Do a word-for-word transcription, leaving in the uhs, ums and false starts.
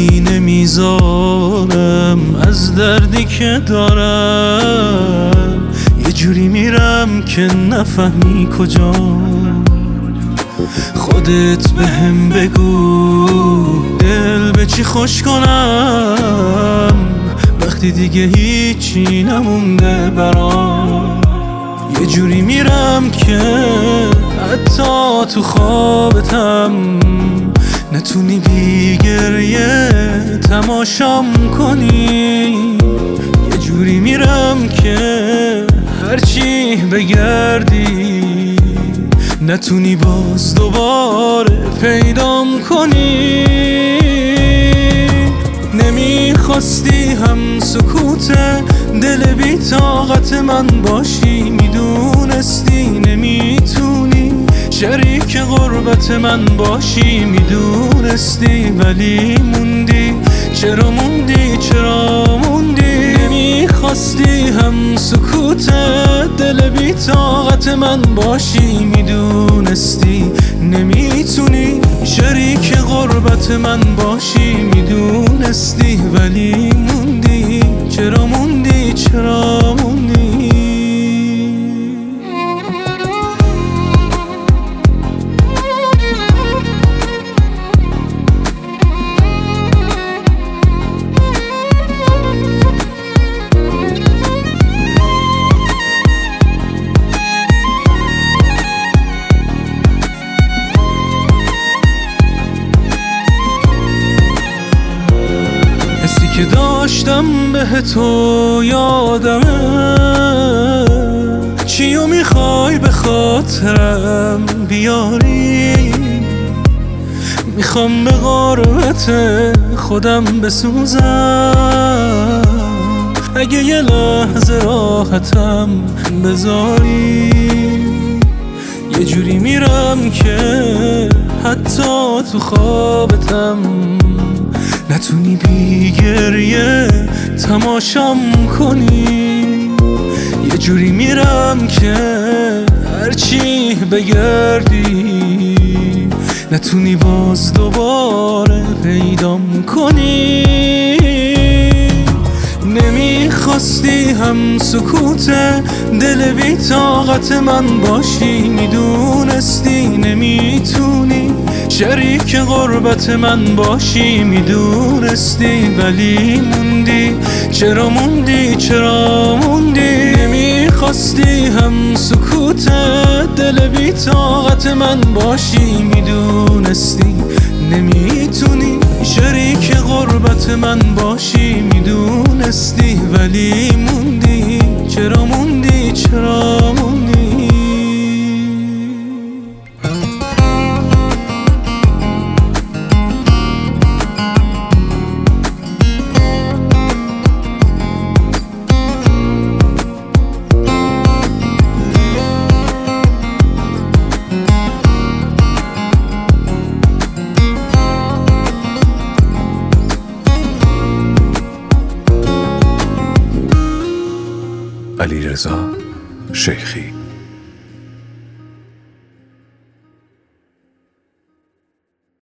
دیگه نمیذارم از دردی که دارم، یه جوری میرم که نفهمی کجا. خودت بهم بگو دل به چی خوش کنم وقتی دیگه هیچی نمونده برام. یه جوری میرم که حتی تو خوابتم نتونی بی گریه تماشام کنی. یه جوری میرم که هرچی بگردی نتونی باز دوباره پیدام کنی. نمیخواستی هم سکوت دل بی طاقت من باشی، میدونستی نمیتونی شریک غربت من باشی، میدونستی ولی موندی. چرا موندی چرا موندی؟ نمیخواستی هم سکوت دل بی طاقت من باشی، میدونستی نمیتونی شریک غربت من باشی، میدونستی ولی موندی. چرا موندی چرا موندی؟ حسی که داشتم به تو یادمه، چیو میخوای به خاطرم بیاری؟ میخوام به غربت خودم بسوزم، اگه یه لحظه راحتم بذاری. یه جوری میرم که حتی تو خوابتم نتونی بی گریه تماشام کنی. یه جوری میرم که هرچی بگردی نتونی باز دوباره پیدام کنی. نمیخواستی هم سکوت دل بی طاقت من باشی، میدونستی نمیتونی شریک غربت من باشی، میدونستی ولی موندی. چرا موندی چرا موندی؟ نمیخواستی هم سکوت دل بی طاقت من باشی، میدونستی نمیتونی شریک غربت من باشی، میدونستی ولی موندی. چرا موندی چرا موندی؟ علیرضا شیخی.